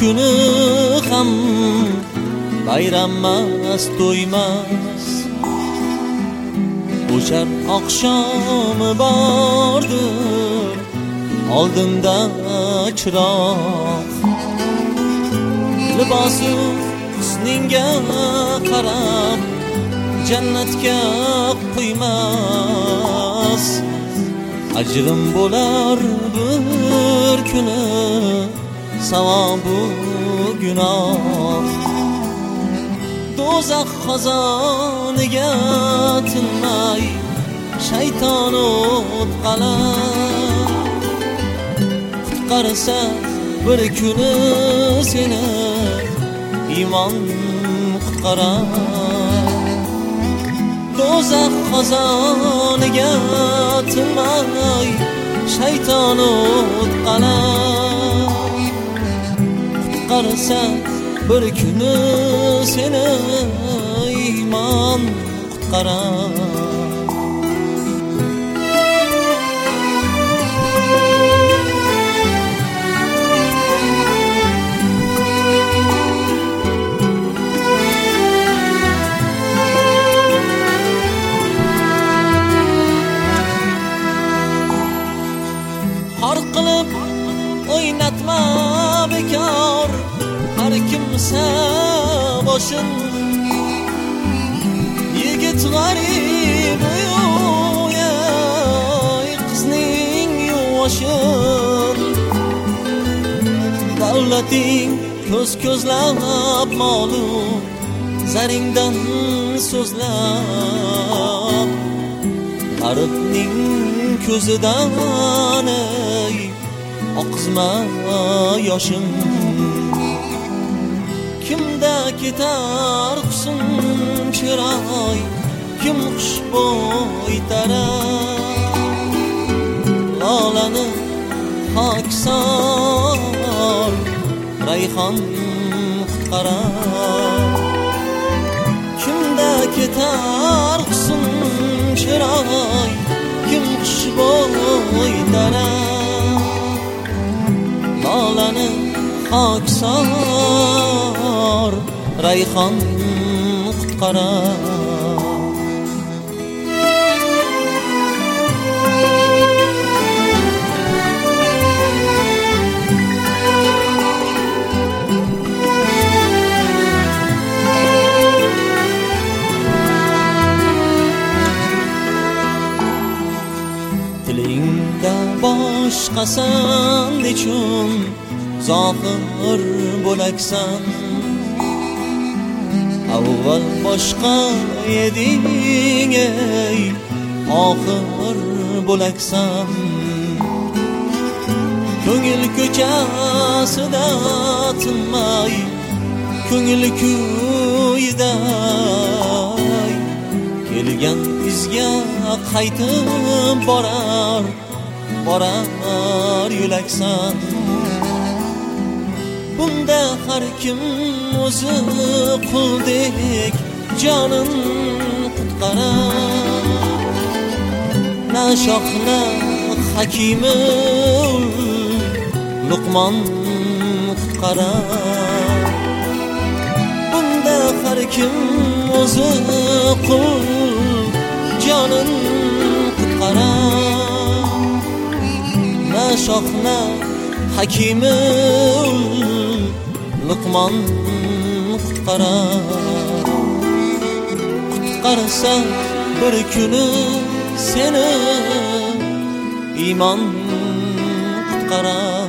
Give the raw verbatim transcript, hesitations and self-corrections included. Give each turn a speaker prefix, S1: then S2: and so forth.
S1: kuni ham bayrammas to'ymas. O'char oqshomi bordir oldinda chiroq. Libosi husningga qarab jannatga qo'ymas. Ajrim bo'lar bir kuni savobu gunoh. Do'zax xazoniga tinmay shayton o'tqalar. Qutqarsa bir kuni seni iymon qutqarar. Do'zax xazoniga tinmay shayton o'tqalar. Qutqarsa bir kuni seni iymon qutqarar. Har qilib o'ynatma bekor har kimsa boshim. Yigit g'arib uyay qizning yuvoshin. Davlating ko'z ko'zlab molu zaringdan so'zlab. G'aribning ko'zidan ey oqizma yoshim. Kimda ketar husn chiroy, kim xushbo'y tarar. Lolani xokisor rayhon qutqarar. Kimda ketar husn chiroy, kim xushbo'y tarar. Lolani xokisor rayhon qutqarar. Tilingda boshqasan nechun zohir bo'laksan. Avval boshqa eding ey oxir bo'laksan. Ko'ngil ko'chasida tinmay ko'ngil kuyida kelgan izga qaytib borar borar yo'laksan. Bunda har kim o'zi quldek jonin qutqarar. Na shohna hakimi Luqmon qutqarar. Bunda har kim o'zi qul jonin qutqarar. Na shohna hakimi Luqmon qutqarar. Qutqarsa bir kuni seni iymon qutqarar.